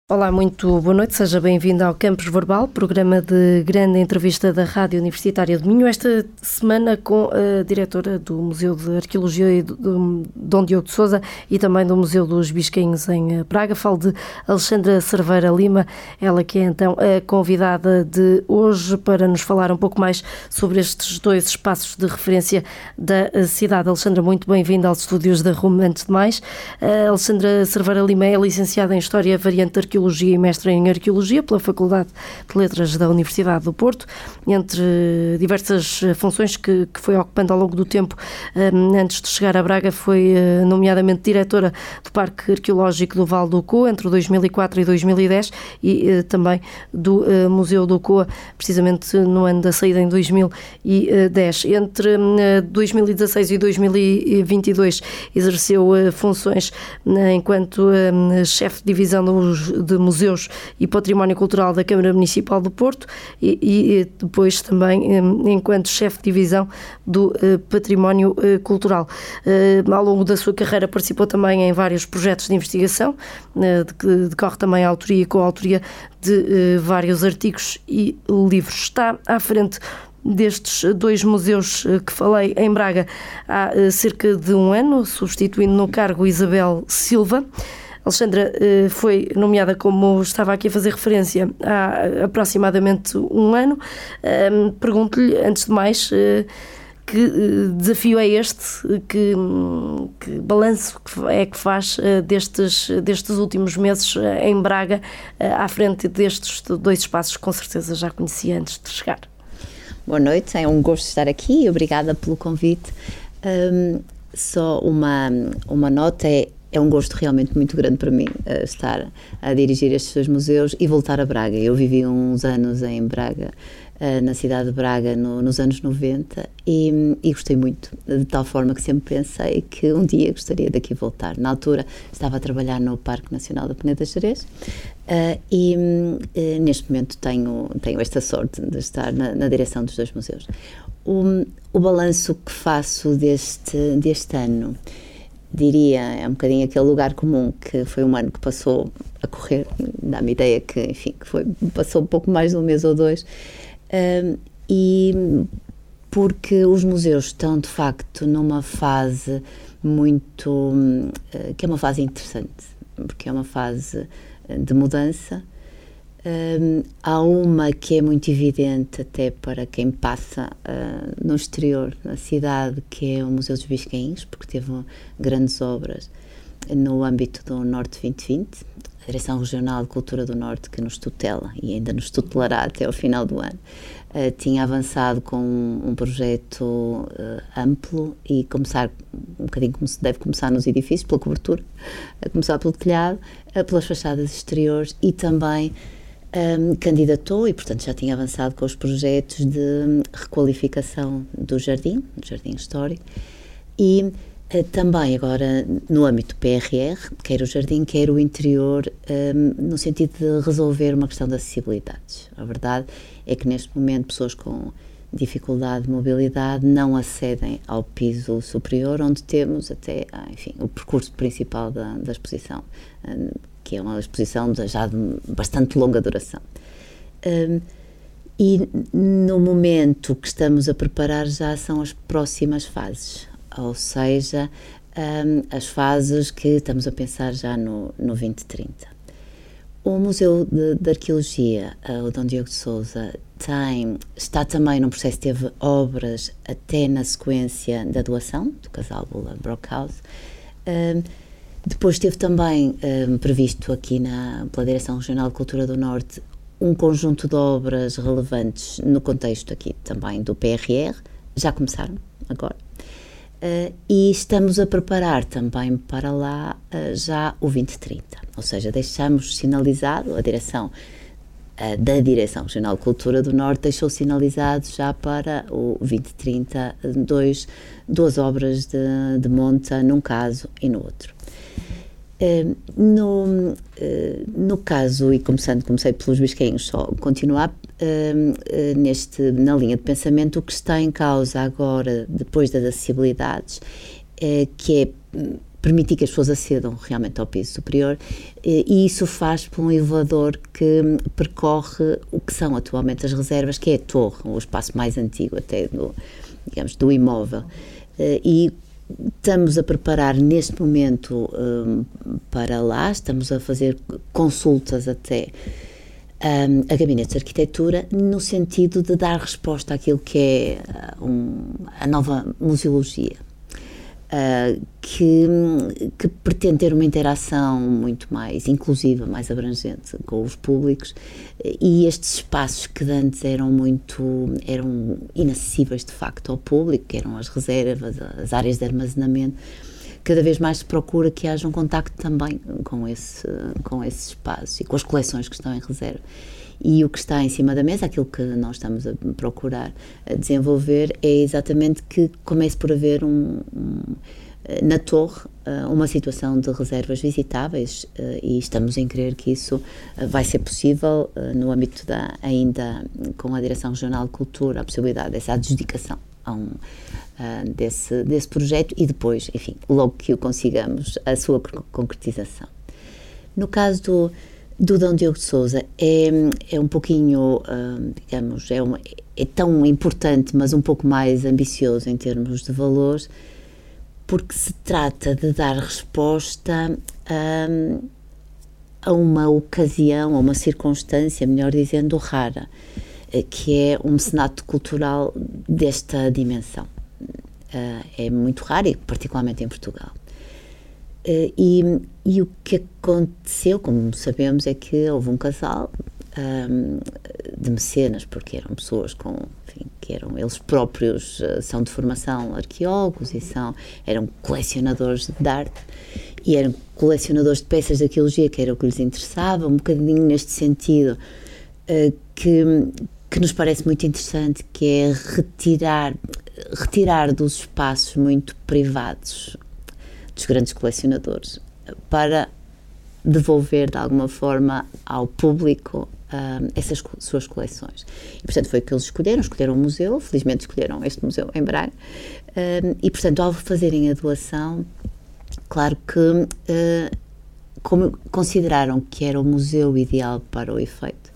Olá, muito boa noite, seja bem-vindo ao Campus Verbal, programa de grande entrevista da Rádio Universitária de Minho, esta semana com a diretora do Museu de Arqueologia do Dom Diogo de Sousa e também do Museu dos Biscainhos em Braga. Falo de Alexandra Cerveira Lima, ela que é então a convidada de hoje para nos falar um pouco mais sobre estes dois espaços de referência da cidade. Alexandra, muito bem-vinda aos estúdios da RUM. Antes de mais, a Alexandra Cerveira Lima é licenciada em História variante de Arqueologia e mestre em Arqueologia pela Faculdade de Letras da Universidade do Porto, entre diversas funções que foi ocupando ao longo do tempo. Antes de chegar a Braga, foi nomeadamente diretora do Parque Arqueológico do Vale do Coa entre 2004 e 2010 e também do Museu do Coa, precisamente no ano da saída em 2010. Entre 2016 e 2022 exerceu funções enquanto chefe de divisão de Museus e Património Cultural da Câmara Municipal do Porto e depois também enquanto chefe de divisão do Património Cultural. Ao longo da sua carreira participou também em vários projetos de investigação, que decorre também a autoria e coautoria de vários artigos e livros. Está à frente destes dois museus que falei em Braga há cerca de um ano, substituindo no cargo Isabel Silva. Alexandra foi nomeada, como estava aqui a fazer referência, há aproximadamente um ano. Pergunto-lhe, antes de mais, que desafio é este, que balanço é que faz destes últimos meses em Braga, à frente destes dois espaços que com certeza já conhecia antes de chegar. Boa noite, é um gosto estar aqui e obrigada pelo convite. Só uma nota, é um gosto realmente muito grande para mim estar a dirigir estes dois museus e voltar a Braga. Eu vivi uns anos em Braga, na cidade de Braga, nos anos 90 e gostei muito, de tal forma que sempre pensei que um dia gostaria de aqui voltar. Na altura estava a trabalhar no Parque Nacional da Peneda de Gerês e neste momento tenho esta sorte de estar na direção dos dois museus. O balanço que faço deste ano, diria, é um bocadinho aquele lugar comum, que foi um ano que passou a correr, dá-me ideia que, enfim, passou um pouco mais de um mês ou dois, e porque os museus estão, de facto, numa fase muito, que é uma fase interessante, porque é uma fase de mudança. Há uma que é muito evidente até para quem passa no exterior, na cidade, que é o Museu dos Biscainhos, porque teve grandes obras no âmbito do Norte 2020, a Direção Regional de Cultura do Norte, que nos tutela e ainda nos tutelará até ao final do ano, tinha avançado com um projeto amplo e começar um bocadinho como se deve começar nos edifícios, pela cobertura, a começar pelo telhado, pelas fachadas exteriores e também candidatou e, portanto, já tinha avançado com os projetos de requalificação do jardim histórico e também agora no âmbito PRR, quer o jardim, quer o interior, no sentido de resolver uma questão de acessibilidades. A verdade é que neste momento pessoas com dificuldade de mobilidade não acedem ao piso superior, onde temos até, enfim, o percurso principal da exposição, que é uma exposição já de bastante longa duração. E no momento que estamos a preparar já são as próximas fases, ou seja, as fases que estamos a pensar já no 2030. O Museu de Arqueologia, o Dom Diogo de Sousa, está também num processo, teve obras até na sequência da doação do casal Bula-Brockhaus. Depois teve também previsto aqui pela Direção Regional de Cultura do Norte um conjunto de obras relevantes no contexto aqui também do PRR, já começaram agora, e estamos a preparar também para lá já o 2030, ou seja, deixamos sinalizado, a direção da Direção Regional de Cultura do Norte deixou sinalizado já para o 2030 duas obras de monta num caso e no outro. No caso, e comecei pelos Biscainhos, só continuar na linha de pensamento, o que está em causa agora, depois das acessibilidades, que é permitir que as pessoas acedam realmente ao piso superior, e isso faz por um elevador que percorre o que são atualmente as reservas, que é a torre, o espaço mais antigo até do imóvel. E estamos a preparar neste momento para lá, estamos a fazer consultas até a gabinetes de arquitetura, no sentido de dar resposta àquilo que é a nova museologia, que pretende ter uma interação muito mais inclusiva, mais abrangente com os públicos, e estes espaços que antes eram inacessíveis de facto ao público, que eram as reservas, as áreas de armazenamento, cada vez mais se procura que haja um contacto também com esse espaço e com as coleções que estão em reserva. E o que está em cima da mesa, aquilo que nós estamos a procurar desenvolver, é exatamente que comece por haver na torre uma situação de reservas visitáveis, e estamos em crer que isso vai ser possível no âmbito ainda com a Direção Regional de Cultura, a possibilidade dessa adjudicação desse projeto, e depois, enfim, logo que o consigamos, a sua concretização. No caso do Dom Diogo de Sousa, é um pouquinho, digamos, é tão importante, mas um pouco mais ambicioso em termos de valores, porque se trata de dar resposta a uma ocasião, a uma circunstância, melhor dizendo, rara, que é um mecenato cultural desta dimensão. É muito raro, e particularmente em Portugal. E o que aconteceu, como sabemos, é que houve um casal de mecenas, porque eram pessoas que eram eles próprios, são de formação arqueólogos e eram colecionadores de arte, e eram colecionadores de peças de arqueologia, que era o que lhes interessava, um bocadinho neste sentido, que nos parece muito interessante, que é retirar dos espaços muito privados dos grandes colecionadores para devolver de alguma forma ao público essas suas coleções. E, portanto, foi o que eles escolheram um museu, felizmente escolheram este museu em Braga, e, portanto, ao fazerem a doação, claro que como consideraram que era o museu ideal para o efeito,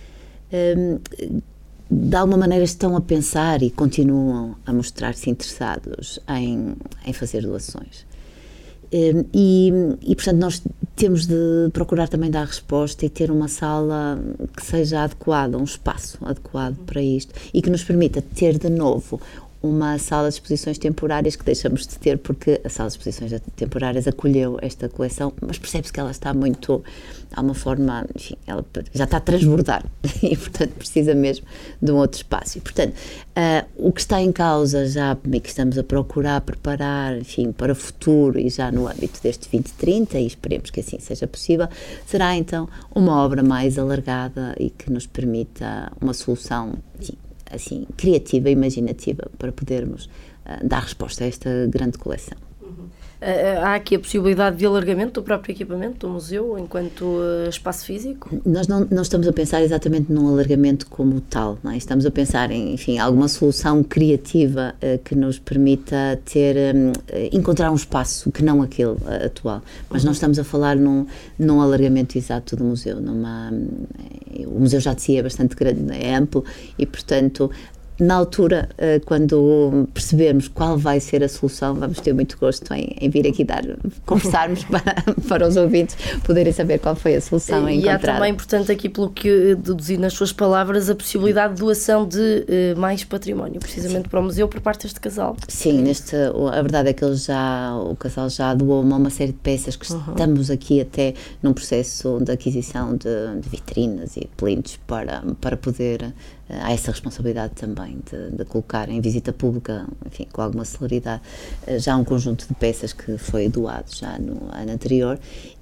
de alguma maneira estão a pensar e continuam a mostrar-se interessados em fazer doações. E, portanto, nós temos de procurar também dar resposta e ter uma sala que seja adequada, um espaço adequado para isto, e que nos permita ter de novo uma sala de exposições temporárias, que deixamos de ter porque a sala de exposições temporárias acolheu esta coleção, mas percebe-se que ela está muito, há uma forma, enfim, ela já está a transbordar e, portanto, precisa mesmo de um outro espaço. E, portanto, o que está em causa já, e que estamos a procurar preparar, enfim, para o futuro e já no âmbito deste 2030, e esperemos que assim seja possível, será então uma obra mais alargada e que nos permita uma solução, enfim, assim, criativa e imaginativa para podermos dar resposta a esta grande coleção. Há aqui a possibilidade de alargamento do próprio equipamento do museu enquanto espaço físico? Nós não estamos a pensar exatamente num alargamento como tal, não é? Estamos a pensar em, enfim, alguma solução criativa que nos permita encontrar um espaço que não aquele atual, mas não estamos a falar num alargamento exato do museu. O museu já de si é bastante grande, é amplo, e, portanto, na altura, quando percebermos qual vai ser a solução, vamos ter muito gosto em vir aqui conversarmos para os ouvintes poderem saber qual foi a solução encontrada. E há também, portanto, aqui pelo que deduzi nas suas palavras, a possibilidade de doação de mais património, precisamente para o museu, por parte deste casal. Sim, a verdade é que o casal já doou uma série de peças que estamos aqui até num processo de aquisição de vitrinas e plintos para poder... Há essa responsabilidade também de colocar em visita pública, enfim, com alguma celeridade, já um conjunto de peças que foi doado já no ano anterior,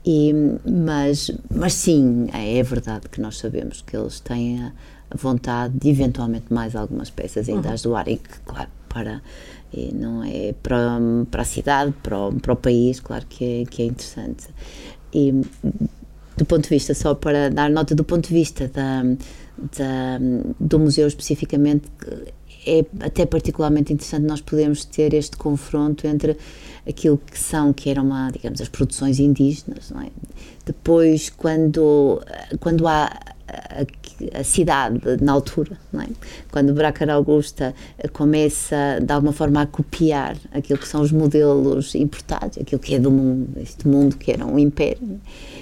mas sim, é verdade que nós sabemos que eles têm a vontade de eventualmente mais algumas peças ainda as doarem, que, claro, não é para a cidade, para o país, claro que é interessante. E do ponto de vista, só para dar nota, do ponto de vista do museu especificamente, é até particularmente interessante nós podermos ter este confronto entre aquilo que eram, digamos, as produções indígenas, não é? Depois, quando há a cidade na altura, não é? Quando Bracar Augusta começa de alguma forma a copiar aquilo que são os modelos importados, aquilo que é do mundo, este mundo que era um império,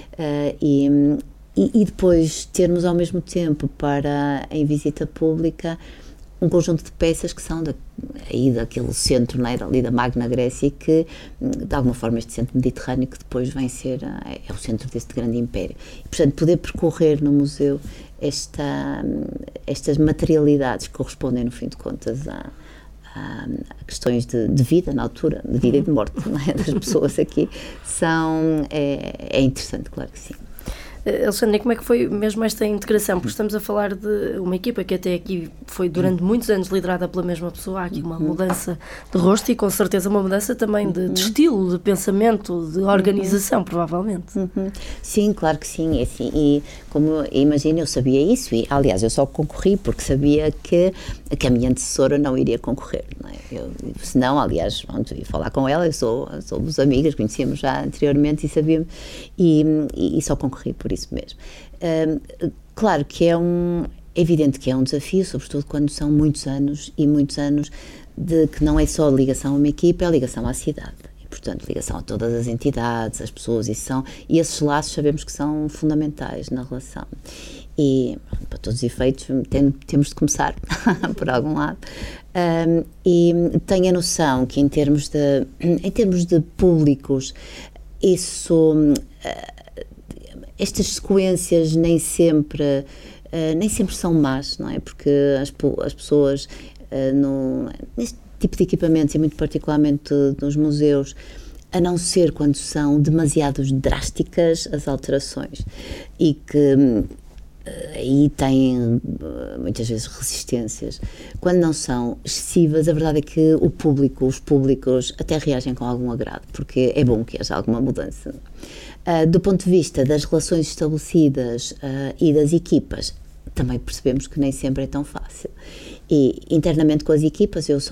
e depois termos ao mesmo tempo em visita pública um conjunto de peças que são aí daquele centro, não é? Ali da Magna Grécia, que de alguma forma este centro mediterrâneo que depois vem ser é o centro deste grande império. E, portanto, poder percorrer no museu estas materialidades que correspondem, no fim de contas, a questões de vida na altura, de vida e de morte, não é? Das pessoas aqui, é interessante, claro que sim. Alexandra, como é que foi mesmo esta integração? Porque estamos a falar de uma equipa que até aqui foi durante muitos anos liderada pela mesma pessoa. Há aqui uma mudança de rosto e com certeza uma mudança também de estilo, de pensamento, de organização, provavelmente. Sim, claro que sim. Assim, e como imagina, eu sabia isso e, aliás, eu só concorri porque sabia que a minha antecessora não iria concorrer. Não é? Senão, aliás, pronto, ia falar com ela, somos amigas, conhecíamos já anteriormente e sabíamos, e só concorri por isso mesmo. Claro que é evidente que é um desafio, sobretudo quando são muitos anos de que não é só a ligação a uma equipa, é a ligação à cidade. E, portanto, ligação a todas as entidades, as pessoas, e esses laços sabemos que são fundamentais na relação. E, para todos os efeitos, temos de começar por algum lado. E tenho a noção que em termos de públicos, estas sequências nem sempre são más, não é? Porque as pessoas, neste tipo de equipamentos, e muito particularmente nos museus, a não ser quando são demasiado drásticas as alterações e que aí têm muitas vezes resistências. Quando não são excessivas, a verdade é que os públicos até reagem com algum agrado, porque é bom que haja alguma mudança. Do ponto de vista das relações estabelecidas e das equipas, também percebemos que nem sempre é tão fácil. E internamente com as equipas eu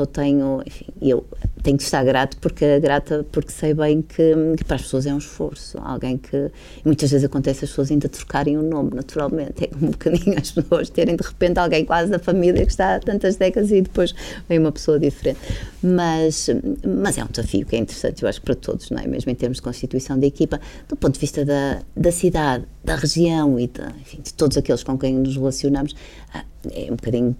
tenho que estar grata porque sei bem que para as pessoas é um esforço, alguém que muitas vezes acontece as pessoas ainda trocarem o nome naturalmente, é um bocadinho as pessoas terem de repente alguém quase da família que está há tantas décadas e depois vem uma pessoa diferente, mas é um desafio que é interessante, eu acho que para todos, não é? Mesmo em termos de constituição da equipa, do ponto de vista da cidade, da região e de todos aqueles com quem nos relacionamos, é um bocadinho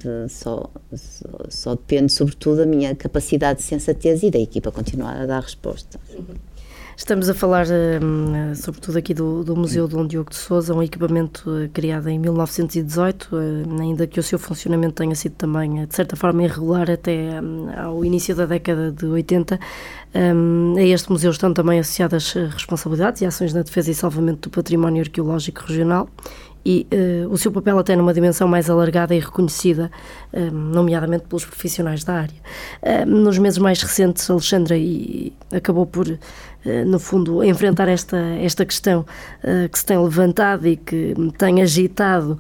só depende sobretudo da minha capacidade de sensatez e da equipa continuar a dar resposta. Estamos a falar sobretudo aqui do Museu Dom Diogo de Sousa, um equipamento criado em 1918, ainda que o seu funcionamento tenha sido também de certa forma irregular até ao início da década de 80. A este museu estão também associadas responsabilidades e ações na defesa e salvamento do património arqueológico regional e o seu papel até numa dimensão mais alargada e reconhecida, nomeadamente pelos profissionais da área. Nos meses mais recentes, Alexandra acabou por, no fundo, enfrentar esta questão que se tem levantado e que tem agitado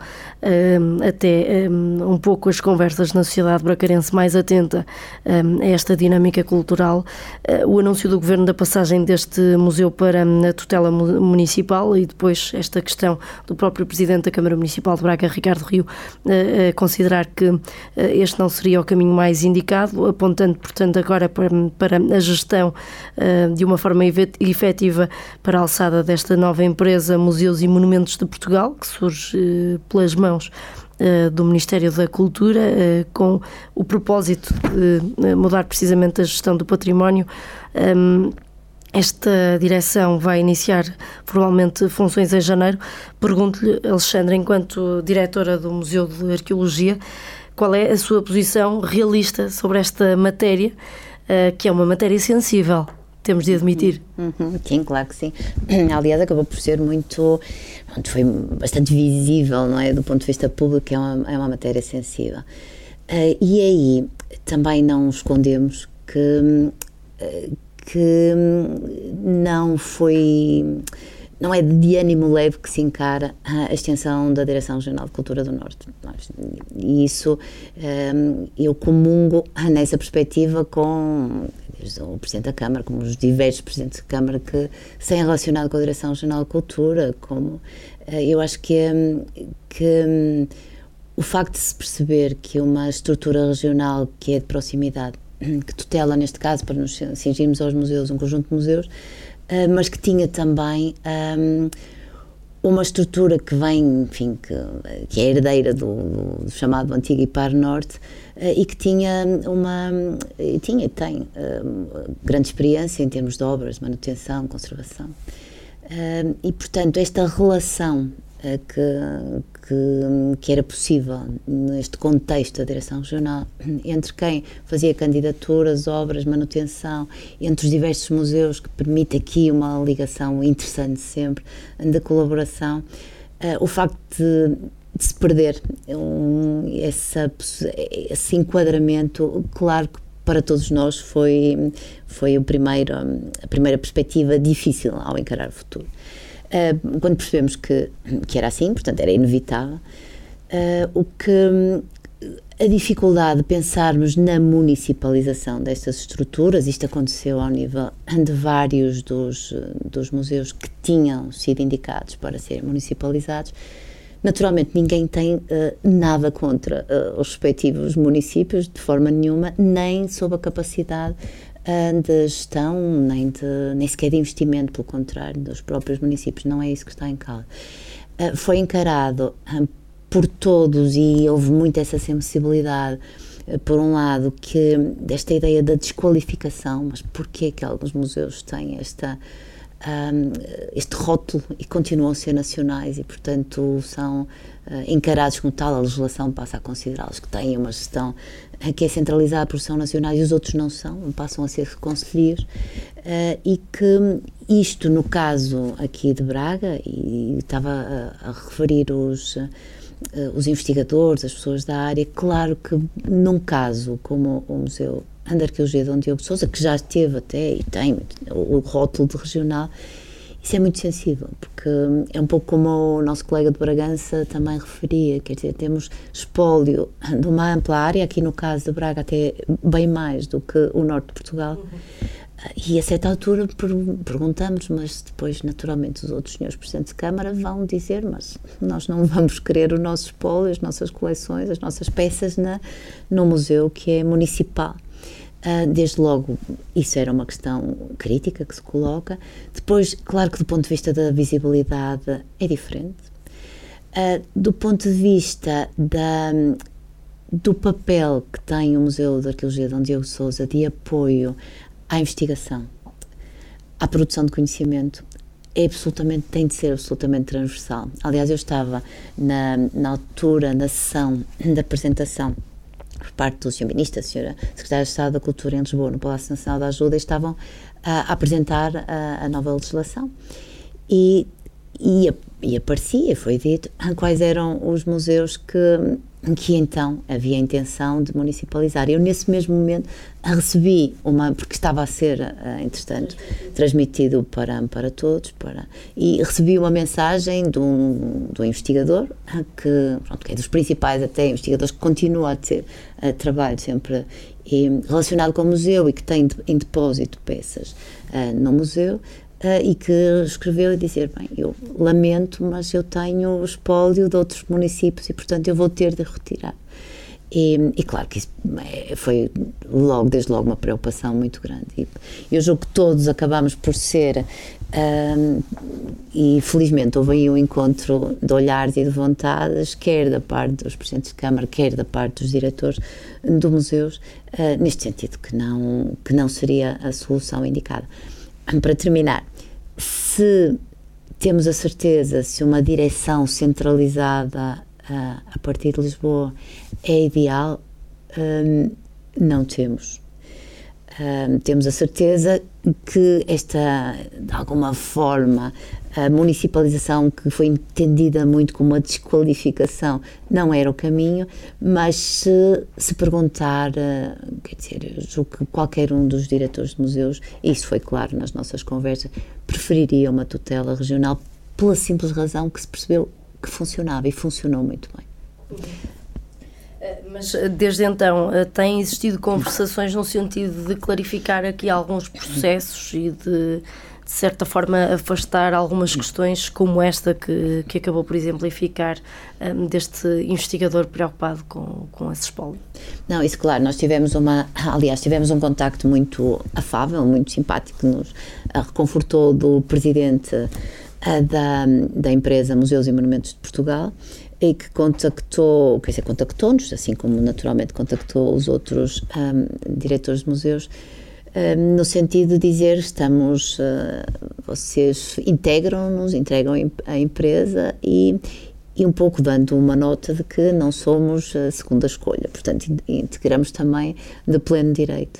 até um pouco as conversas na sociedade bracarense mais atenta a esta dinâmica cultural. O anúncio do Governo da passagem deste museu para a tutela municipal e depois esta questão do próprio Presidente da Câmara Municipal de Braga, Ricardo Rio, considerar que este não seria o caminho mais indicado, apontando, portanto, agora para a gestão de uma forma efetiva para a alçada desta nova empresa Museus e Monumentos de Portugal, que surge pelas mãos do Ministério da Cultura, com o propósito de mudar precisamente a gestão do património. Esta direção vai iniciar formalmente funções em janeiro. Pergunto-lhe, Alexandra, enquanto diretora do Museu de Arqueologia, qual é a sua posição realista sobre esta matéria, que é uma matéria sensível, temos de admitir. Sim, claro que sim. Aliás, acabou por ser foi bastante visível, não é? Do ponto de vista público, é uma matéria sensível. E aí também não escondemos que não foi não é de ânimo leve que se encara a extensão da Direção Regional de Cultura do Norte. E isso, eu comungo nessa perspectiva com desde o Presidente da Câmara, como os diversos Presidentes da Câmara que se têm relacionado com a Direção Regional de Cultura, como eu acho que o facto de se perceber que uma estrutura regional que é de proximidade, que tutela, neste caso, para nos cingirmos aos museus, um conjunto de museus, mas que tinha também uma estrutura que vem, enfim, que é herdeira do chamado Antigo IPAR Norte, e que tinha e tem grande experiência em termos de obras, manutenção, conservação. E, portanto, esta relação que era possível neste contexto da Direção Regional, entre quem fazia candidaturas, obras, manutenção, entre os diversos museus, que permite aqui uma ligação interessante sempre, de colaboração, o facto de se perder esse enquadramento, claro que para todos nós foi a primeira perspectiva difícil ao encarar o futuro. Quando percebemos que era assim, portanto era inevitável, a dificuldade de pensarmos na municipalização destas estruturas, isto aconteceu ao nível de vários dos museus que tinham sido indicados para serem municipalizados. Naturalmente ninguém tem nada contra os respectivos municípios, de forma nenhuma, nem sob a capacidade de gestão, nem sequer de investimento, pelo contrário, dos próprios municípios, não é isso que está em causa. Foi encarado por todos, e houve muito essa sensibilidade, por um lado, que desta ideia da desqualificação, mas porquê que alguns museus têm este rótulo e continuam a ser nacionais e, portanto, são encarados como tal. A legislação passa a considerá-los que têm uma gestão que é centralizada por são nacionais e os outros não são, passam a ser concelhios, e que isto, no caso aqui de Braga, e estava a referir os investigadores, as pessoas da área, claro que num caso como o Museu de Arqueologia Dom Diogo de Sousa, que já teve até e tem o rótulo de regional, isso é muito sensível, porque é um pouco como o nosso colega de Bragança também referia, quer dizer, temos espólio de uma ampla área, aqui no caso de Braga até bem mais do que o norte de Portugal, e a certa altura perguntamos, mas depois naturalmente os outros senhores Presidentes de Câmara vão dizer, mas nós não vamos querer o nosso espólio, as nossas coleções, as nossas peças no museu que é municipal. Desde logo, isso era uma questão crítica que se coloca. Depois, claro que do ponto de vista da visibilidade é diferente. Do ponto de vista do papel que tem o Museu de Arqueologia Dom Diogo de Sousa de apoio à investigação, à produção de conhecimento, tem de ser absolutamente transversal. Aliás, eu estava na altura, na sessão da apresentação por parte do Sr. Ministro, da Sra. Secretária de Estado da Cultura em Lisboa, no Palácio Nacional da Ajuda, estavam a apresentar a nova legislação e aparecia, foi dito, quais eram os museus que então havia a intenção de municipalizar. Eu, nesse mesmo momento, recebi porque estava a ser, entretanto, transmitido para todos, e recebi uma mensagem do investigador, que é dos principais até investigadores, que continua a ter trabalho sempre relacionado com o museu e que tem em depósito peças no museu, e que escreveu a dizer, bem, eu lamento, mas eu tenho o espólio de outros municípios e, portanto, eu vou ter de retirar. E claro que isso foi desde logo uma preocupação muito grande. E eu julgo que todos acabamos por ser, e felizmente houve aí um encontro de olhares e de vontades, quer da parte dos Presidentes de Câmara, quer da parte dos diretores dos museus, neste sentido que não seria a solução indicada. Para terminar, se temos a certeza se uma direção centralizada a partir de Lisboa é ideal, não temos. Temos a certeza que esta, de alguma forma, a municipalização, que foi entendida muito como uma desqualificação, não era o caminho, mas se perguntar, quer dizer, eu julgo que qualquer um dos diretores de museus, e isso foi claro nas nossas conversas, preferiria uma tutela regional pela simples razão que se percebeu que funcionava, e funcionou muito bem. Mas desde então têm existido conversações no sentido de clarificar aqui alguns processos e de certa forma afastar algumas questões como esta que acabou por exemplificar deste investigador preocupado com esse espólio? Não, isso claro, nós tivemos um contacto muito afável, muito simpático, que nos reconfortou do presidente da empresa Museus e Monumentos de Portugal, e que contactou-nos, assim como naturalmente contactou os outros diretores de museus, no sentido de dizer: vocês integram-nos, entregam a empresa, e um pouco dando uma nota de que não somos a segunda escolha, portanto integramos também de pleno direito.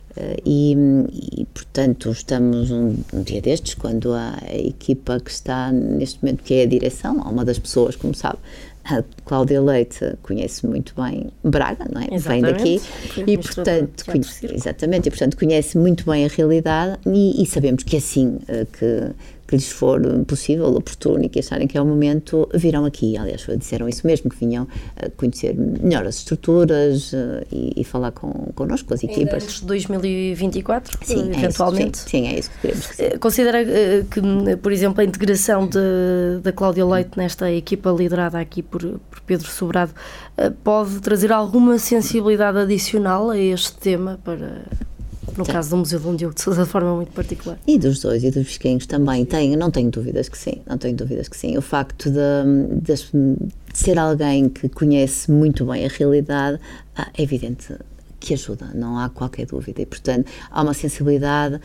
Portanto, estamos um dia destes, quando a equipa que está neste momento, que é a direção, uma das pessoas, como sabe, a Cláudia Leite conhece muito bem Braga, não é? Exatamente. Vem daqui e, portanto, conhece muito bem a realidade, e sabemos que assim que lhes for possível, oportuno, e que acharem que é o momento, virão aqui. Aliás, disseram isso mesmo, que vinham conhecer melhor as estruturas e falar connosco, com as equipas. Ainda antes de 2024, sim, eventualmente? Sim, é isso que queremos. Considera que, por exemplo, a integração da Cláudia Leite nesta equipa liderada aqui por Pedro Sobrado pode trazer alguma sensibilidade adicional a este tema no caso do Museu Dom Diogo de Sousa, de forma muito particular? E dos dois, e dos visquenhos também, não tenho dúvidas que sim. O facto de ser alguém que conhece muito bem a realidade, é evidente que ajuda, não há qualquer dúvida, e portanto há uma sensibilidade,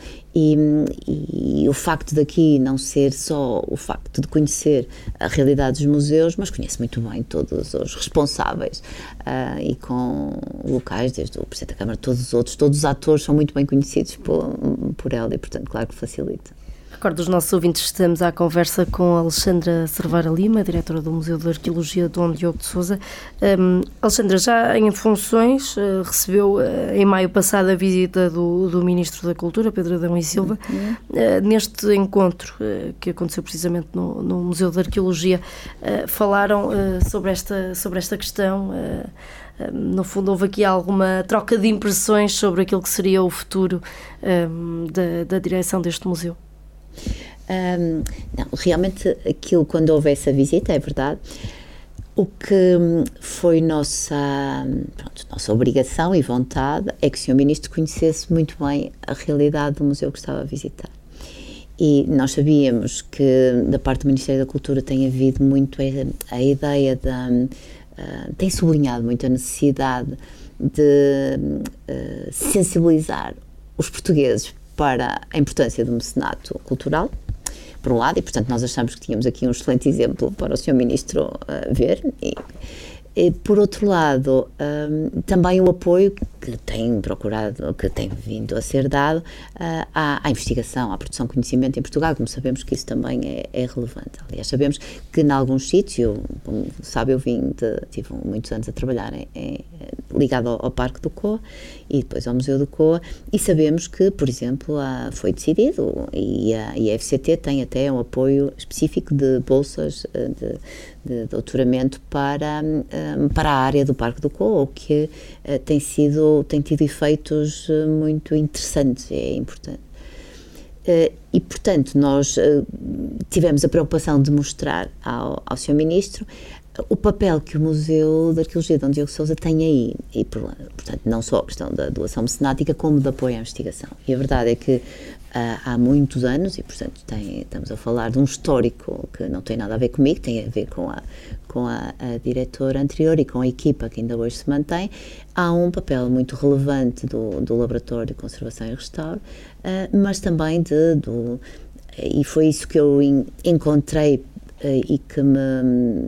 e o facto daqui não ser só o facto de conhecer a realidade dos museus, mas conhece muito bem todos os responsáveis, e com locais, desde o Presidente da Câmara, todos os atores são muito bem conhecidos por ela, e portanto claro que facilita. Recordo os nossos ouvintes, estamos à conversa com a Alexandra Cerveira Lima, diretora do Museu de Arqueologia Dom Diogo de Sousa. Alexandra, já em funções, recebeu em maio passado a visita do Ministro da Cultura, Pedro Adão e Silva. Neste encontro, que aconteceu precisamente no Museu de Arqueologia, falaram sobre esta questão. No fundo, houve aqui alguma troca de impressões sobre aquilo que seria o futuro da direção deste museu? Não, realmente aquilo, quando houve essa visita, é verdade, o que foi nossa obrigação e vontade é que o Sr. Ministro conhecesse muito bem a realidade do museu que estava a visitar. E nós sabíamos que da parte do Ministério da Cultura tem havido muito a ideia tem sublinhado muito a necessidade de sensibilizar os portugueses para a importância do mecenato cultural, por um lado, e portanto nós achamos que tínhamos aqui um excelente exemplo para o Sr. Ministro ver, e por outro lado, também o apoio que tem procurado, que tem vindo a ser dado à investigação, à produção de conhecimento em Portugal, como sabemos que isso também é relevante. Aliás, sabemos que em alguns sítios, como sabe, eu tive muitos anos a trabalhar ligado ao Parque do Coa e depois ao Museu do Coa, e sabemos que, por exemplo, foi decidido, e a FCT tem até um apoio específico de bolsas de doutoramento para a área do Parque do Coa, o que tem tido efeitos muito interessantes, é importante. E, portanto, nós tivemos a preocupação de mostrar ao Sr. Ministro o papel que o Museu de Arqueologia de Dom Diogo de Sousa tem aí, e, portanto, não só a questão da doação mecenática, como de apoio à investigação. E a verdade é que há muitos anos, e portanto estamos a falar de um histórico que não tem nada a ver comigo, tem a ver com a diretora anterior e com a equipa que ainda hoje se mantém. Há um papel muito relevante do Laboratório de Conservação e Restauro, mas também e foi isso que eu encontrei e que me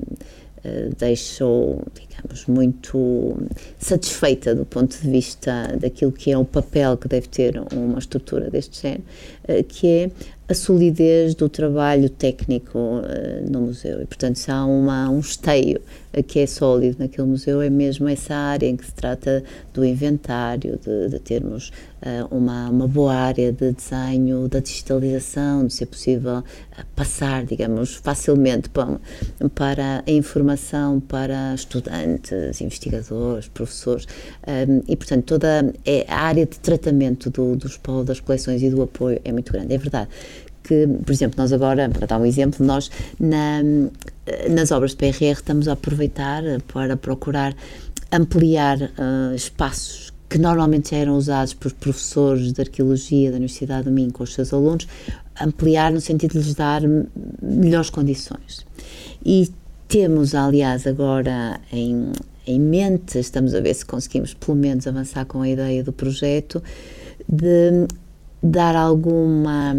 deixou, digamos, muito satisfeita do ponto de vista daquilo que é o papel que deve ter uma estrutura deste género, que é a solidez do trabalho técnico no museu. E, portanto, se há um esteio que é sólido naquele museu, é mesmo essa área em que se trata do inventário, de termos uma boa área de desenho, da digitalização, de ser possível passar, digamos, facilmente para a informação para estudantes, investigadores, professores, e portanto toda a área de tratamento dos polos, das coleções e do apoio é muito grande. É verdade que, por exemplo, nós agora, para dar um exemplo, nós nas obras de PRR estamos a aproveitar para procurar ampliar espaços que normalmente já eram usados por professores de arqueologia da Universidade do Minho com os seus alunos, ampliar no sentido de lhes dar melhores condições. E temos, aliás, agora em mente, estamos a ver se conseguimos pelo menos avançar com a ideia do projeto, de dar alguma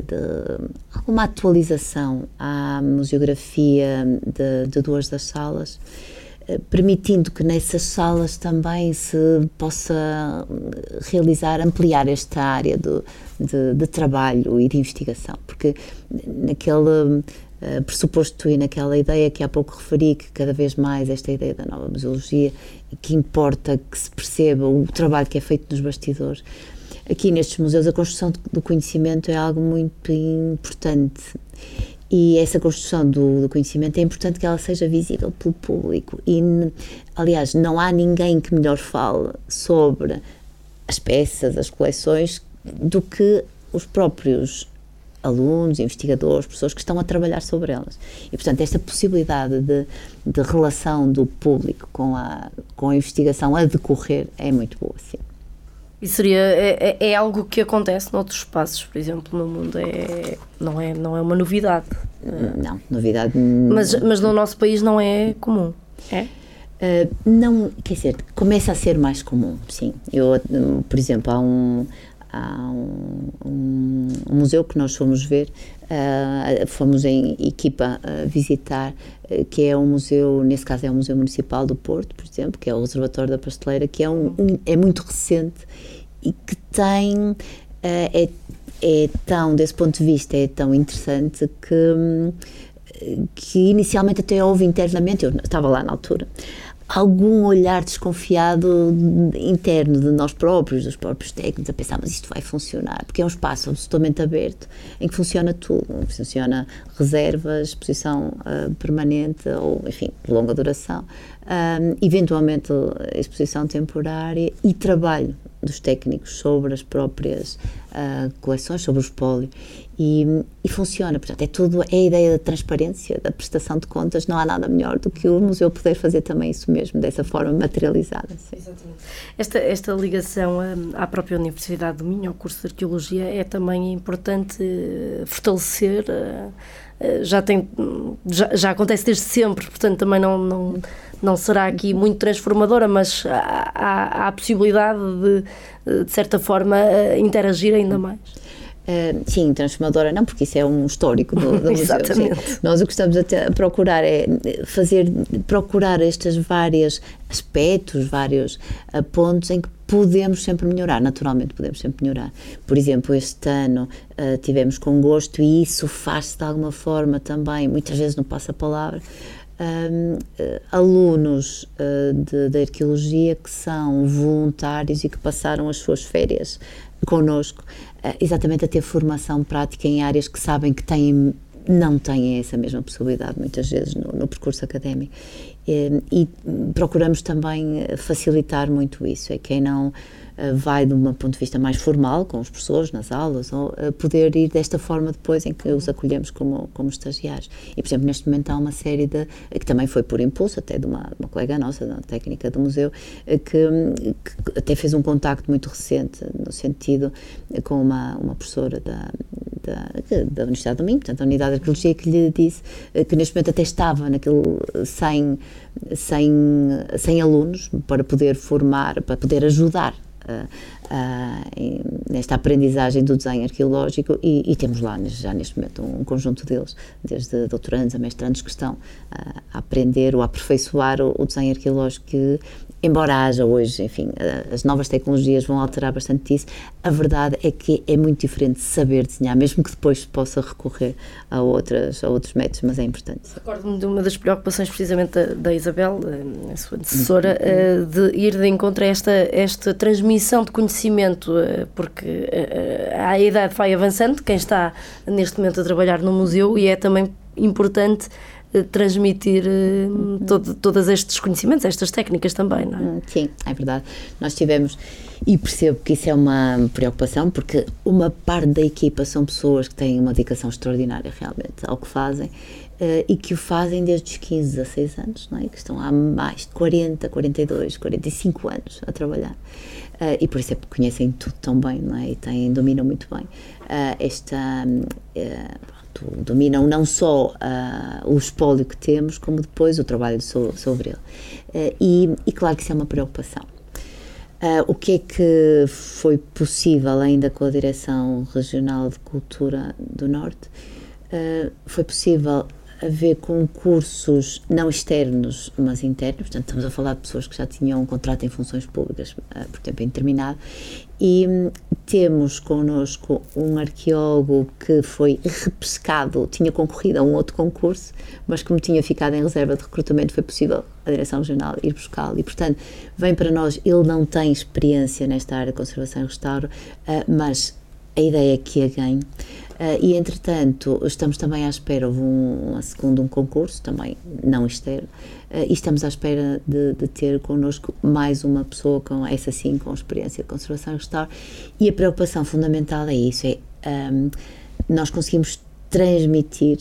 atualização à museografia de duas das salas, permitindo que nessas salas também se possa ampliar esta área de trabalho e de investigação, porque naquele pressuposto e naquela ideia que há pouco referi, que cada vez mais esta ideia da nova museologia, que importa que se perceba o trabalho que é feito nos bastidores. Aqui nestes museus a construção do conhecimento é algo muito importante. E essa construção do conhecimento é importante que ela seja visível pelo público. E, aliás, não há ninguém que melhor fale sobre as peças, as coleções, do que os próprios alunos, investigadores, pessoas que estão a trabalhar sobre elas. E, portanto, esta possibilidade de relação do público com a investigação a decorrer é muito boa, sim. E é algo que acontece noutros espaços, por exemplo, no mundo, não é uma novidade. Não, novidade... Mas no nosso país não é comum, é? Não, quer dizer, começa a ser mais comum, sim. Por exemplo, há um museu que nós fomos ver, fomos em equipa visitar, que é um museu, nesse caso é um museu municipal do Porto, por exemplo, que é o Reservatório da Pasteleira, que é muito recente e que tem, desse ponto de vista, é tão interessante que inicialmente até houve internamente, eu estava lá na altura, algum olhar desconfiado interno de nós próprios, dos próprios técnicos, a pensar, mas isto vai funcionar, porque é um espaço absolutamente aberto, em que funciona tudo, funciona reservas, exposição permanente, ou enfim, de longa duração, eventualmente exposição temporária e trabalho dos técnicos sobre as próprias coleções, sobre o espólio, e funciona. Portanto, é a ideia da transparência, da prestação de contas. Não há nada melhor do que o museu poder fazer também isso mesmo, dessa forma materializada. Sim. Exatamente. Esta ligação à própria Universidade do Minho, ao curso de Arqueologia, é também importante fortalecer. Já acontece desde sempre, portanto também não será aqui muito transformadora, mas há a possibilidade de certa forma, interagir ainda mais. Sim, transformadora não, porque isso é um histórico do museu. Exatamente. Sim. Nós o que estamos a procurar é procurar estes vários aspectos, vários pontos em que podemos sempre melhorar, naturalmente podemos sempre melhorar. Por exemplo, este ano tivemos com gosto, e isso faz-se de alguma forma também, muitas vezes não passa a palavra, alunos de arqueologia que são voluntários e que passaram as suas férias connosco, exatamente a ter formação prática em áreas que sabem que não têm essa mesma possibilidade muitas vezes no percurso académico, e procuramos também facilitar muito isso, quem não vai de um ponto de vista mais formal com os professores nas aulas, ou poder ir desta forma depois em que os acolhemos como estagiários. E, por exemplo, neste momento há uma série que também foi por impulso até de uma colega nossa, da técnica do museu, que até fez um contacto muito recente, no sentido, com uma professora da Universidade do Minho, portanto a Unidade de Arqueologia, que lhe disse que neste momento até estava naquele 100 alunos para poder formar, para poder ajudar nesta aprendizagem do desenho arqueológico, e temos lá já neste momento um conjunto deles, desde doutorandos a mestrandos, que estão a aprender ou a aperfeiçoar o desenho arqueológico, que embora haja hoje, enfim, as novas tecnologias vão alterar bastante isso, a verdade é que é muito diferente saber desenhar, mesmo que depois se possa recorrer a outros métodos, mas é importante. Recordo-me de uma das preocupações precisamente da Isabel, a sua antecessora, de ir de encontro a esta transmissão de conhecimento, porque a idade vai avançando, quem está neste momento a trabalhar no museu, e é também importante transmitir todos estes conhecimentos, estas técnicas também, não é? Sim, é verdade. Nós tivemos, e percebo que isso é uma preocupação, porque uma parte da equipa são pessoas que têm uma dedicação extraordinária realmente ao que fazem, e que o fazem desde os 15, 16 anos, não é? Que estão há mais de 40, 42, 45 anos a trabalhar. E por isso é que conhecem tudo tão bem, não é? E dominam muito bem dominam não só o espólio que temos, como depois o trabalho sobre ele. E claro que isso é uma preocupação. O que é que foi possível ainda com a Direção Regional de Cultura do Norte? Foi possível haver concursos não externos, mas internos, portanto estamos a falar de pessoas que já tinham um contrato em funções públicas por tempo indeterminado, e temos connosco um arqueólogo que foi repescado, tinha concorrido a um outro concurso, mas como tinha ficado em reserva de recrutamento, foi possível a Direção Regional ir buscá-lo, e portanto vem para nós. Ele não tem experiência nesta área de conservação e restauro, mas a ideia é que a ganhe. E entretanto estamos também à espera, houve um concurso também não externo, e estamos à espera de ter connosco mais uma pessoa com experiência de conservação e restauro, e a preocupação fundamental é isso, nós conseguimos transmitir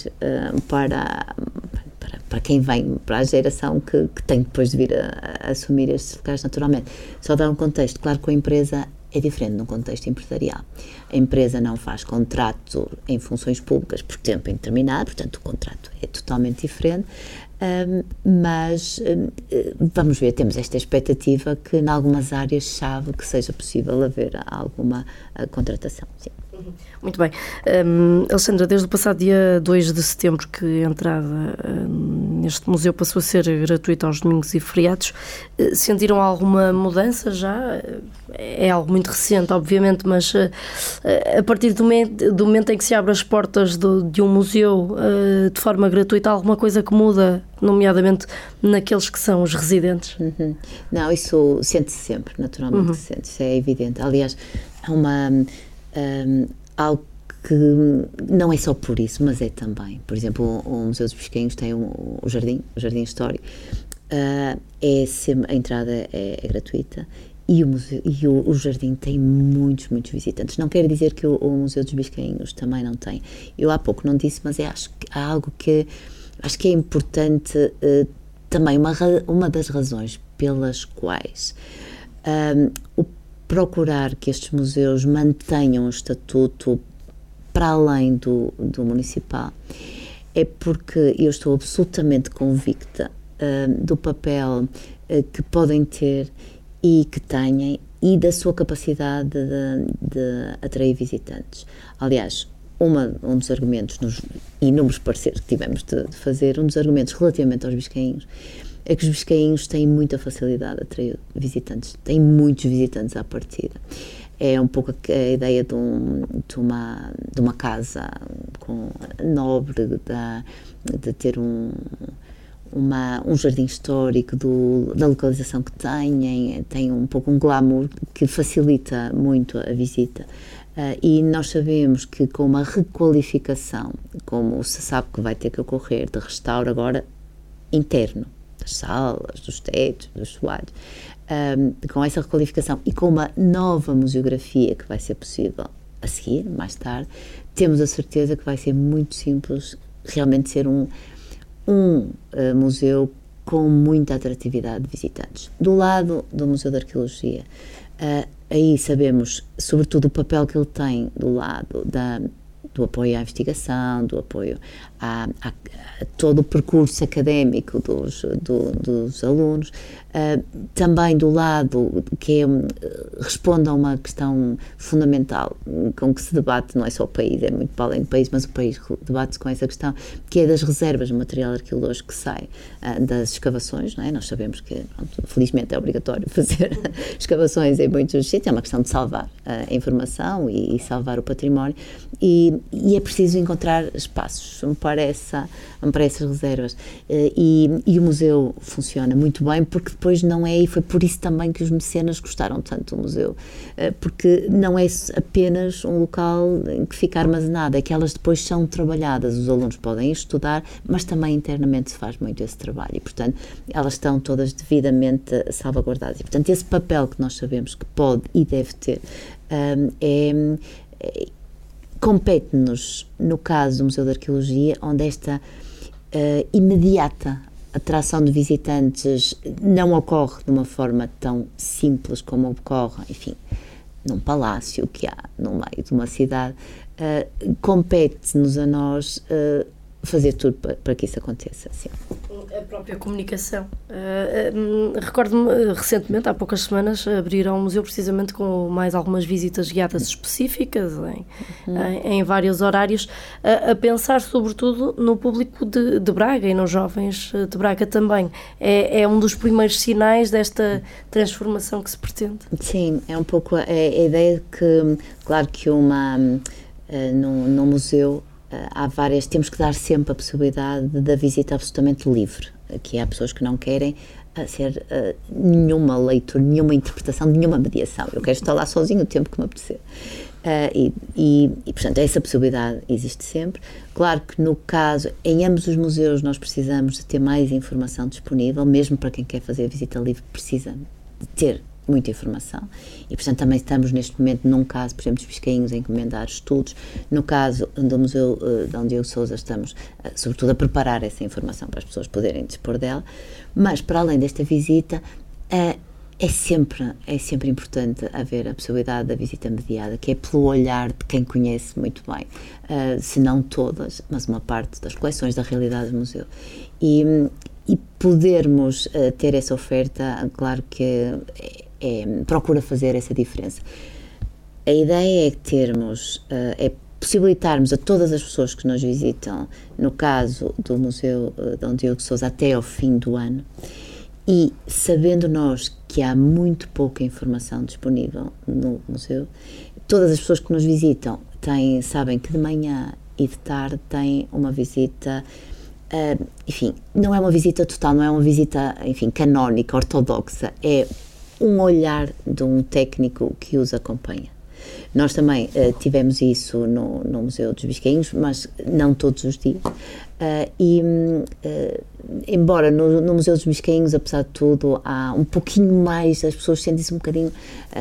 para quem vem, para a geração que tem depois de vir a assumir estes locais naturalmente. Só dar um contexto, claro que a empresa é diferente num contexto empresarial. A empresa não faz contrato em funções públicas por tempo indeterminado, portanto o contrato é totalmente diferente, mas vamos ver, temos esta expectativa que em algumas áreas-chave que seja possível haver alguma contratação. Sim. Muito bem. Alexandra, desde o passado dia 2 de setembro que a entrada neste museu passou a ser gratuita aos domingos e feriados, sentiram alguma mudança já? É algo muito recente, obviamente, mas a partir do momento em que se abre as portas de um museu de forma gratuita, há alguma coisa que muda, nomeadamente naqueles que são os residentes? Não, isso sente-se sempre, naturalmente, sente-se, é evidente. Aliás, há algo que não é só por isso, mas é também. Por exemplo, o Museu dos Biscainhos tem o jardim histórico, a entrada é gratuita, e o jardim tem muitos visitantes. Não quer dizer que o Museu dos Biscainhos também não tem. Eu há pouco não disse, mas acho que há algo que acho que é importante, também uma das razões pelas quais o procurar que estes museus mantenham o estatuto para além do municipal, é porque eu estou absolutamente convicta do papel que podem ter e que têm, e da sua capacidade de atrair visitantes. Aliás, um dos argumentos, nos inúmeros pareceres que tivemos de fazer, um dos argumentos relativamente aos biscainhos, é que os biscainhos têm muita facilidade de atrair visitantes, têm muitos visitantes à partida. É um pouco a ideia de uma casa nobre, de ter um jardim histórico, da localização que tem um pouco um glamour que facilita muito a visita. E nós sabemos que com uma requalificação, como se sabe que vai ter que ocorrer, de restauro agora interno, das salas, dos tetos, dos soalhos, com essa requalificação e com uma nova museografia que vai ser possível a seguir, mais tarde, temos a certeza que vai ser muito simples realmente ser um museu com muita atratividade de visitantes. Do lado do Museu de Arqueologia, aí sabemos, sobretudo, o papel que ele tem do lado do apoio à investigação, do apoio a todo o percurso académico dos alunos, também do lado que responde a uma questão fundamental com que se debate, não é só o país, é muito para além do país, mas o país debate-se com essa questão, que é das reservas de material arqueológico que sai das escavações, não é? Nós sabemos que, pronto, felizmente, é obrigatório fazer escavações em muitos sítios, é uma questão de salvar a informação e salvar o património, e é preciso encontrar espaços para essas reservas, e o museu funciona muito bem, porque depois não é, e foi por isso também que os mecenas gostaram tanto do museu, porque não é apenas um local em que fica armazenado, é que elas depois são trabalhadas, os alunos podem estudar, mas também internamente se faz muito esse trabalho, e portanto elas estão todas devidamente salvaguardadas, e portanto esse papel que nós sabemos que pode e deve ter, compete-nos, no caso do Museu de Arqueologia, onde esta imediata atração de visitantes não ocorre de uma forma tão simples como ocorre, enfim, num palácio que há no meio de uma cidade. Compete-nos a nós fazer tudo para que isso aconteça. Sim. A própria comunicação. Recordo-me, recentemente, há poucas semanas, abriram o museu precisamente com mais algumas visitas guiadas específicas em vários horários, a pensar sobretudo no público de Braga e nos jovens de Braga também. É um dos primeiros sinais desta transformação que se pretende. Sim, é um pouco a ideia de que, claro que num museu há várias, temos que dar sempre a possibilidade da visita absolutamente livre, que há pessoas que não querem ser nenhuma leitura, nenhuma interpretação, nenhuma mediação. Eu quero estar lá sozinho o tempo que me apetecer. E portanto, essa possibilidade existe sempre. Claro que no caso, em ambos os museus, nós precisamos de ter mais informação disponível, mesmo para quem quer fazer a visita livre, precisa de ter muita informação, e portanto também estamos neste momento num caso, por exemplo, dos Biscainhos, a encomendar estudos. No caso do Museu Dom Diogo de Sousa, estamos sobretudo a preparar essa informação para as pessoas poderem dispor dela, mas para além desta visita é sempre importante haver a possibilidade da visita mediada, que é pelo olhar de quem conhece muito bem, se não todas, mas uma parte das coleções, da realidade do museu, e podermos ter essa oferta, claro que procura fazer essa diferença. A ideia é termos, possibilitarmos a todas as pessoas que nos visitam, no caso do Museu Dom Diogo de Sousa, até ao fim do ano, e sabendo nós que há muito pouca informação disponível no museu, todas as pessoas que nos visitam sabem que de manhã e de tarde têm uma visita, enfim, não é uma visita total, não é uma visita, enfim, canónica, ortodoxa, é um olhar de um técnico que os acompanha. Nós também tivemos isso no Museu dos Biscainhos, mas não todos os dias. Embora no Museu dos Biscainhos, apesar de tudo, há um pouquinho mais, as pessoas sentem-se um bocadinho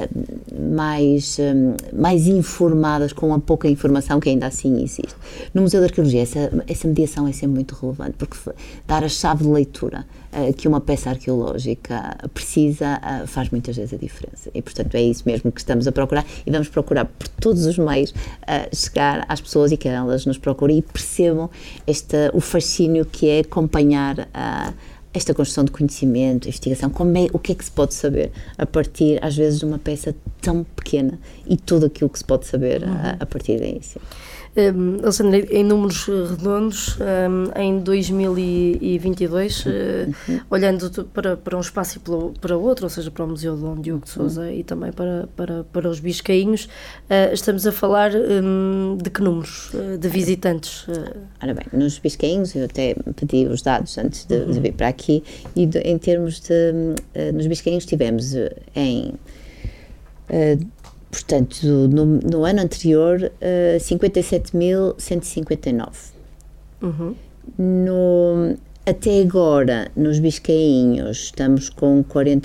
mais informadas, com a pouca informação que ainda assim existe. No Museu de Arqueologia, essa mediação é sempre muito relevante, porque dar a chave de leitura que uma peça arqueológica precisa faz muitas vezes a diferença. E, portanto, é isso mesmo que estamos a procurar, e vamos procurar por todos os meios chegar às pessoas e que elas nos procurem e percebam o fascínio que é acompanhar esta construção de conhecimento, investigação, o que é que se pode saber a partir, às vezes, de uma peça tão pequena, e tudo aquilo que se pode saber a partir daí. Sim. Alexandra, em números redondos, em 2022, olhando para um espaço e para outro, ou seja, para o Museu Dom Diogo de Sousa e também para os Biscainhos, estamos a falar de que números de visitantes? Ora bem, nos Biscainhos, eu até pedi os dados antes de vir para aqui, e em termos nos Biscainhos tivemos portanto, no ano anterior, 57.159. Até agora, nos Biscainhos, estamos com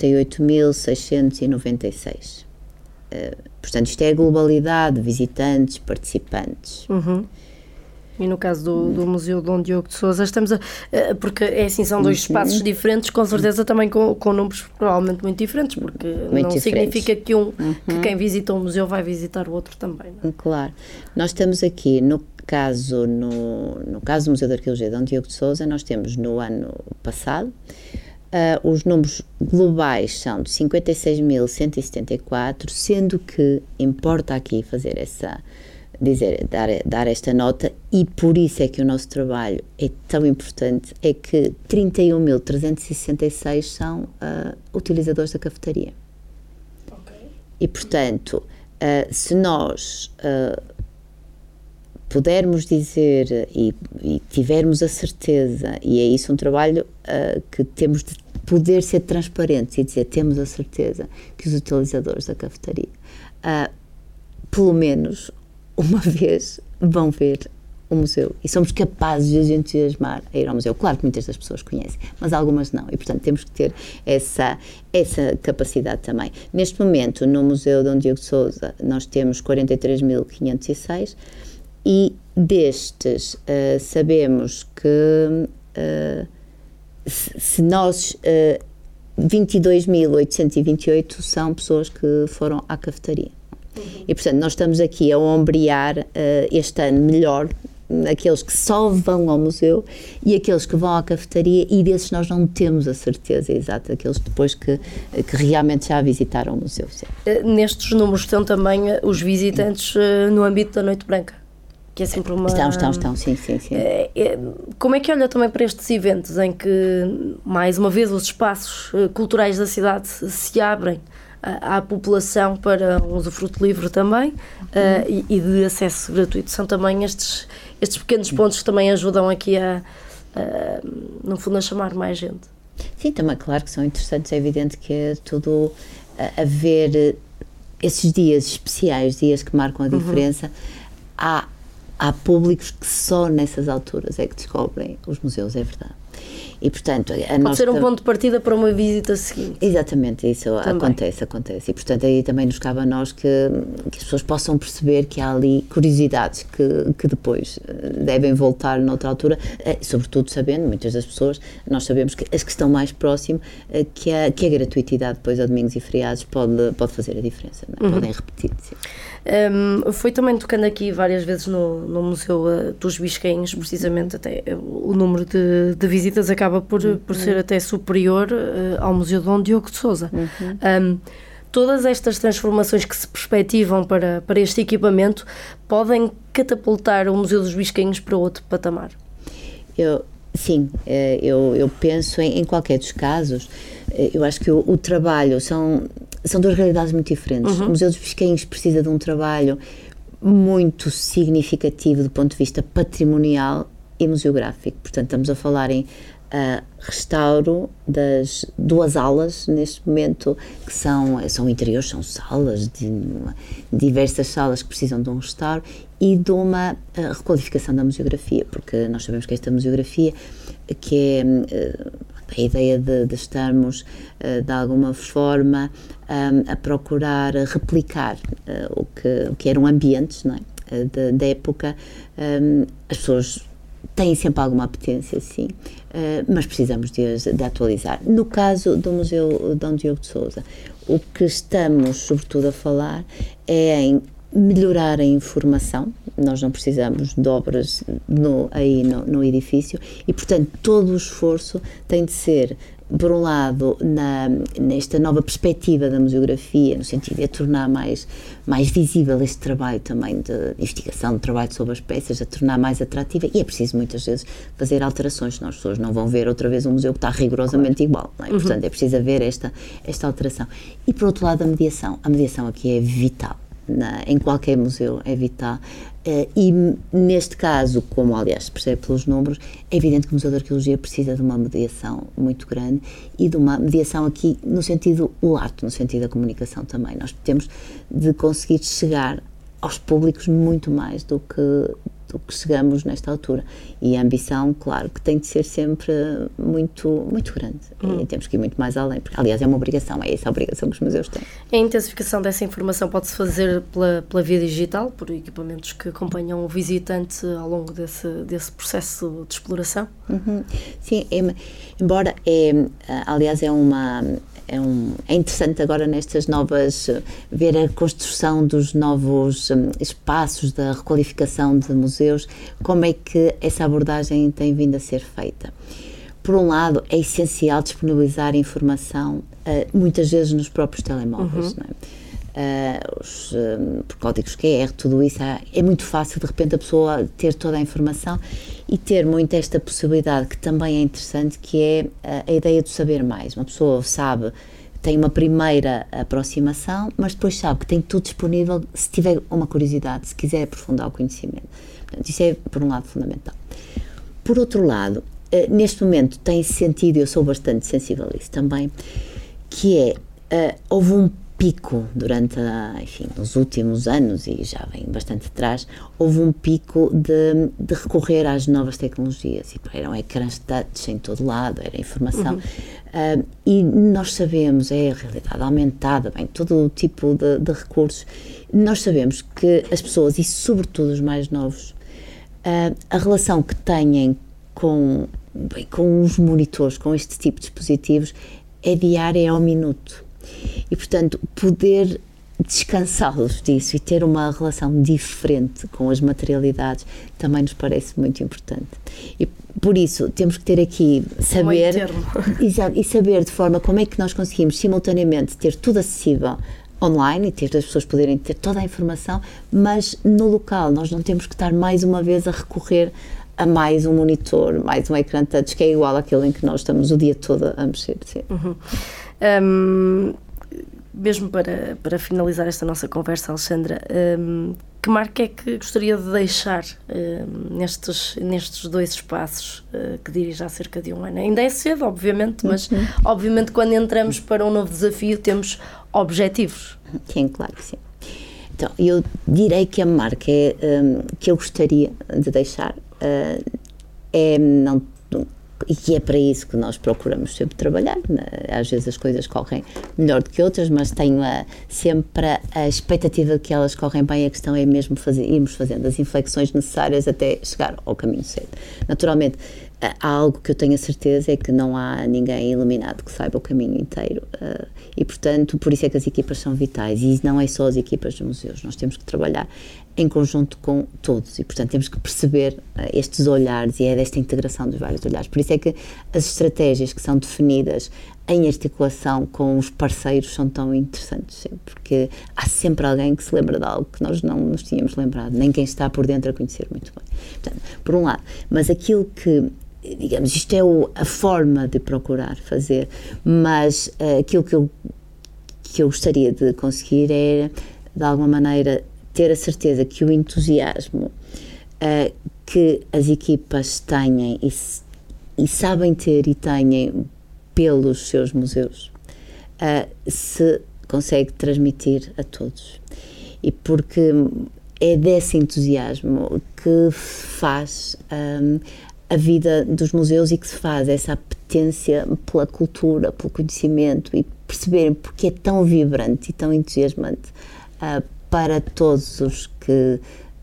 48.696. Portanto, isto é a globalidade de visitantes, participantes. E no caso do Museu Dom Diogo de Sousa, estamos porque é assim, são dois espaços diferentes, com certeza também com números provavelmente muito diferentes, porque muito não diferentes. Significa que que quem visita um museu vai visitar o outro também, não é? Claro. Nós estamos aqui, caso, no caso do Museu de Arqueologia Dom Diogo de Sousa, nós temos no ano passado, os números globais são de 56.174, sendo que importa aqui fazer dar esta nota, e por isso é que o nosso trabalho é tão importante, é que 31.366 são utilizadores da cafetaria. Okay. E, portanto, se nós pudermos dizer e tivermos a certeza, e é isso um trabalho que temos de poder ser transparentes e dizer, temos a certeza que os utilizadores da cafetaria, pelo menos uma vez, vão ver o museu e somos capazes de os entusiasmar a ir ao museu. Claro que muitas das pessoas conhecem, mas algumas não, e portanto temos que ter essa capacidade também. Neste momento, no Museu Dom Diogo de Sousa, nós temos 43.506 e destes sabemos que se nós 22.828 são pessoas que foram à cafetaria. E, portanto, nós estamos aqui a ombrear este ano melhor aqueles que só vão ao museu e aqueles que vão à cafetaria, e desses nós não temos a certeza exata, aqueles depois que realmente já visitaram o museu. Sim. Nestes números estão também os visitantes no âmbito da Noite Branca, que é sempre uma... Estão, sim. Como é que olha também para estes eventos em que, mais uma vez, os espaços culturais da cidade se abrem à população para um usufruto livre também e de acesso gratuito? São também estes pequenos pontos que também ajudam aqui no fundo, a chamar mais gente. Sim, também, claro que são interessantes. É evidente que é tudo haver esses dias especiais, dias que marcam a diferença. Há públicos que só nessas alturas é que descobrem os museus, é verdade. E, portanto, pode ser um ponto de partida para uma visita seguinte. Exatamente, isso acontece. E, portanto, aí também nos cabe a nós que as pessoas possam perceber que há ali curiosidades que depois devem voltar noutra altura, sobretudo sabendo, muitas das pessoas, nós sabemos que as que estão mais próximo, que a gratuitidade depois a domingos e feriados pode fazer a diferença, não é? Podem repetir, sim. Foi também tocando aqui várias vezes no Museu dos Biscainhos, precisamente até o número de visitas acaba por ser até superior ao Museu Dom Diogo de Sousa. Todas estas transformações que se perspectivam para este equipamento podem catapultar o Museu dos Biscainhos para outro patamar? Sim, eu penso em qualquer dos casos. Eu acho que o trabalho são duas realidades muito diferentes. O Museu dos Biscainhos precisa de um trabalho muito significativo do ponto de vista patrimonial e museográfico. Portanto, estamos a falar em restauro das duas alas neste momento, que são interiores, são salas, diversas salas que precisam de um restauro e de uma requalificação da museografia, porque nós sabemos que esta museografia, que é a ideia de estarmos de alguma forma a procurar replicar o que eram ambientes, não é? Da época, as pessoas têm sempre alguma apetência, sim, mas precisamos de atualizar. No caso do Museu Dom Diogo de Sousa, o que estamos sobretudo a falar é em melhorar a informação. Nós não precisamos de obras no edifício e, portanto, todo o esforço tem de ser, por um lado, nesta nova perspectiva da museografia, no sentido de tornar mais visível este trabalho também de investigação, de trabalho sobre as peças, a tornar mais atrativa, e é preciso muitas vezes fazer alterações, senão as pessoas não vão ver outra vez um museu que está rigorosamente igual, não é? Portanto, é preciso haver esta alteração. E, por outro lado, a mediação aqui é vital. Em qualquer museu é vital, e neste caso, como aliás se percebe pelos números, é evidente que o Museu de Arqueologia precisa de uma mediação muito grande e de uma mediação aqui no sentido lato, no sentido da comunicação também. Nós temos de conseguir chegar aos públicos muito mais do que chegamos nesta altura, e a ambição, claro, que tem de ser sempre muito, muito grande, e temos que ir muito mais além, porque aliás é uma obrigação, é essa a obrigação que os museus têm. A intensificação dessa informação pode-se fazer pela via digital, por equipamentos que acompanham o visitante ao longo desse processo de exploração? Sim, embora aliás é é interessante agora nestas novas, ver a construção dos novos espaços da requalificação de museus, como é que essa abordagem tem vindo a ser feita. Por um lado, é essencial disponibilizar informação, muitas vezes nos próprios telemóveis, não é? Por códigos QR, tudo isso, é muito fácil de repente a pessoa ter toda a informação e ter muito esta possibilidade, que também é interessante, que é a ideia de saber mais. Uma pessoa sabe, tem uma primeira aproximação, mas depois sabe que tem tudo disponível se tiver uma curiosidade, se quiser aprofundar o conhecimento. Portanto, isso é, por um lado, fundamental. Por outro lado, neste momento tem sentido, eu sou bastante sensível a isso também, que houve um pico durante, nos últimos anos, e já vem bastante atrás, houve um pico de recorrer às novas tecnologias, e eram ecrãs touch em todo lado, era informação, e nós sabemos, é a realidade aumentada, todo o tipo de recursos, nós sabemos que as pessoas, e sobretudo os mais novos, a relação que têm com os monitores, com este tipo de dispositivos, é diária, é ao minuto. E, portanto, poder descansá-los disso e ter uma relação diferente com as materialidades também nos parece muito importante. E, por isso, temos que ter aqui, saber e saber de forma como é que nós conseguimos simultaneamente ter tudo acessível online e ter as pessoas poderem ter toda a informação, mas no local nós não temos que estar mais uma vez a recorrer a mais um monitor, mais um ecrã touch, que é igual àquele em que nós estamos o dia todo a mexer. Sim. Mesmo para finalizar esta nossa conversa, Alexandra, que marca é que gostaria de deixar nestes dois espaços que dirige há cerca de um ano? Ainda é cedo, obviamente, mas obviamente quando entramos para um novo desafio temos objetivos. Sim, claro que sim. Então, eu direi que a marca que eu gostaria de deixar e que é para isso que nós procuramos sempre trabalhar, às vezes as coisas correm melhor do que outras, mas tenho sempre a expectativa de que elas correm bem, a questão é mesmo irmos fazendo as inflexões necessárias até chegar ao caminho certo. Naturalmente, há algo que eu tenho a certeza, é que não há ninguém iluminado que saiba o caminho inteiro, e portanto, por isso é que as equipas são vitais, e não é só as equipas dos museus, nós temos que trabalhar em conjunto com todos, e portanto temos que perceber estes olhares, e é desta integração dos vários olhares. Por isso é que as estratégias que são definidas em articulação com os parceiros são tão interessantes, sim, porque há sempre alguém que se lembra de algo que nós não nos tínhamos lembrado, nem quem está por dentro a conhecer muito bem. Portanto, por um lado, mas aquilo que, digamos, isto é a forma de procurar fazer, mas aquilo que eu gostaria de conseguir é, de alguma maneira, ter a certeza que o entusiasmo que as equipas têm e sabem ter e têm pelos seus museus, se consegue transmitir a todos. E porque é desse entusiasmo que faz a vida dos museus e que se faz essa apetência pela cultura, pelo conhecimento, e perceberem porque é tão vibrante e tão entusiasmante para todos os que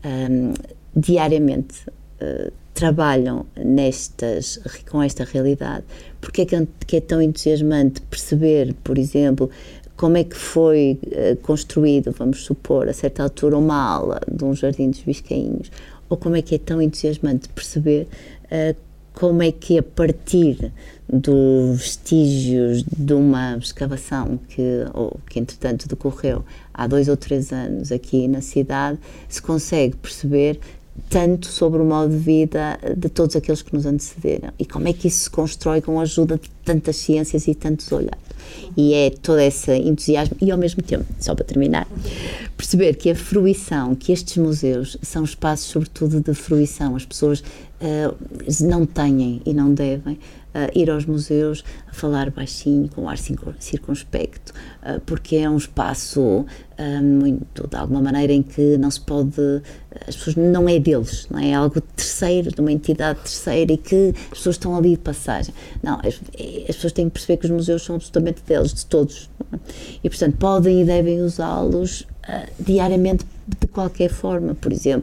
diariamente trabalham com esta realidade. Porque é que é tão entusiasmante perceber, por exemplo, como é que foi construído, vamos supor, a certa altura, uma ala de um jardim dos Biscainhos, ou como é que é tão entusiasmante perceber como é que, a partir dos vestígios de uma escavação que entretanto decorreu há 2 ou 3 anos aqui na cidade, se consegue perceber tanto sobre o modo de vida de todos aqueles que nos antecederam, e como é que isso se constrói com a ajuda de tantas ciências e tantos olhares. E é todo esse entusiasmo, e ao mesmo tempo, só para terminar, perceber que a fruição, que estes museus são espaços sobretudo de fruição. As pessoas não têm e não devem ir aos museus a falar baixinho, com ar circunspecto, porque é um espaço muito, de alguma maneira, em que não se pode, as pessoas, não é deles, não é algo terceiro, de uma entidade terceira, e que as pessoas estão ali de passagem. Não, as pessoas têm que perceber que os museus são absolutamente deles, de todos, e portanto podem e devem usá-los diariamente, de qualquer forma. Por exemplo,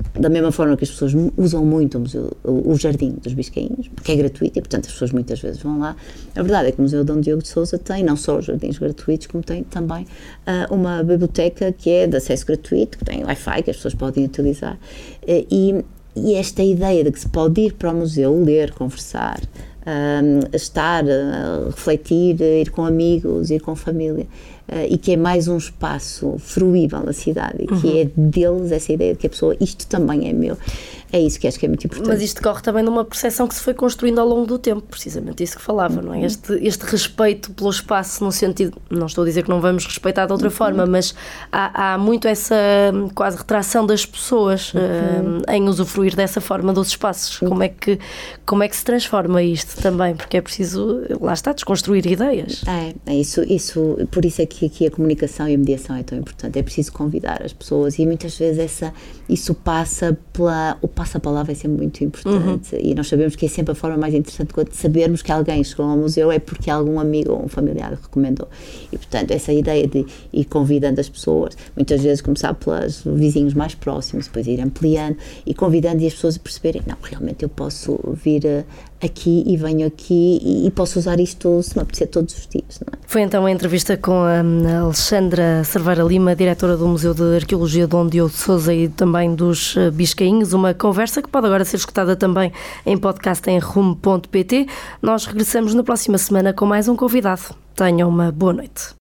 da mesma forma que as pessoas usam muito o Jardim dos Biscainhos, porque é gratuito e, portanto, as pessoas muitas vezes vão lá. A verdade é que o Museu Dom Diogo de Sousa tem não só os jardins gratuitos, como tem também uma biblioteca que é de acesso gratuito, que tem Wi-Fi, que as pessoas podem utilizar. E esta ideia de que se pode ir para o museu, ler, conversar, estar, refletir, ir com amigos, ir com família, e que é mais um espaço fruível na cidade e que é deles essa ideia de que a pessoa, isto também é meu, é isso que acho que é muito importante. Mas isto decorre também de uma percepção que se foi construindo ao longo do tempo, precisamente isso que falava, não é? Este respeito pelo espaço, no sentido, não estou a dizer que não vamos respeitar de outra forma, mas há muito essa quase retração das pessoas em usufruir dessa forma dos espaços. Como é que se transforma isto também? Porque é preciso, lá está, desconstruir ideias. É isso, por isso é que aqui a comunicação e a mediação é tão importante. É preciso convidar as pessoas e muitas vezes isso passa o passa-palavra é sempre muito importante e nós sabemos que é sempre a forma mais interessante de sabermos que alguém chegou ao museu é porque algum amigo ou um familiar recomendou e, portanto, essa ideia de ir convidando as pessoas, muitas vezes começar pelos vizinhos mais próximos, depois ir ampliando e convidando e as pessoas a perceberem, não, realmente eu posso vir aqui e venho aqui e posso usar isto se me apetecer todos os dias, não é? Foi então a entrevista com a Alexandra Cerveira Lima, diretora do Museu de Arqueologia Dom Diogo de Sousa e também dos Biscainhos, uma conversa que pode agora ser escutada também em podcast em rumo.pt. Nós regressamos na próxima semana com mais um convidado. Tenham uma boa noite.